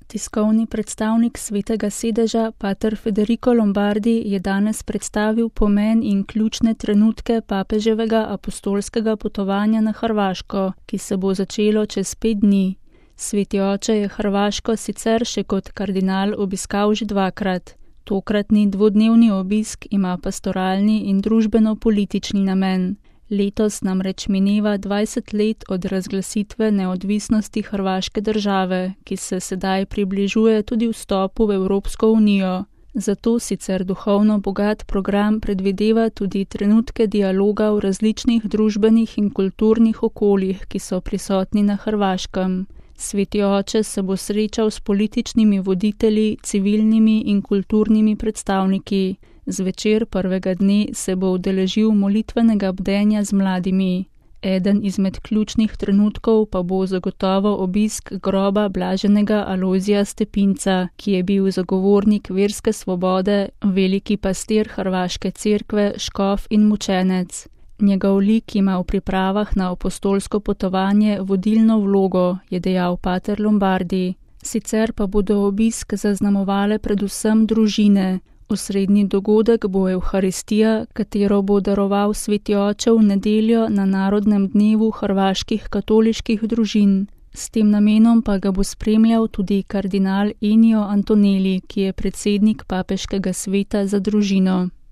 Tiskovni predstavnik Svetega sedeža, pater Federico Lombardi, je danes predstavil pomen in ključne trenutke papeževega apostolskega potovanja na Hrvaško, ki se bo začelo čez 5 dni. Sveti oče je Hrvaško sicer še kot kardinal obiskal že 2-krat. Tokratni 2-dnevni obisk ima pastoralni in družbeno-politični namen. Letos namreč mineva 20 let od razglasitve neodvisnosti hrvaške države, ki se sedaj približuje tudi vstopu v Evropsko unijo. Zato sicer duhovno bogat program predvideva tudi trenutke dialoga v različnih družbenih in kulturnih okoljih, ki so prisotni na Hrvaškem. Sveti oče se bo srečal s političnimi voditelji, civilnimi in kulturnimi predstavniki. Zvečer prvega dne se bo udeležil molitvenega bdenja z mladimi. Eden izmed ključnih trenutkov pa bo zagotovo obisk groba blaženega Alojzija Stepinca, ki je bil zagovornik verske svobode, veliki pastir hrvaške cerkve, škof in mučenec. Njegov lik ima v pripravah na apostolsko potovanje vodilno vlogo, je dejal pater Lombardi. Sicer pa bodo obisk zaznamovale predvsem družine. Osrednji dogodek bo Evharistija, katero bo daroval Sveti oče v nedeljo na Narodnem dnevu hrvaških katoliških družin. S tem namenom pa ga bo spremljal tudi kardinal Ennio Antonelli, ki je predsednik papeškega sveta za družino.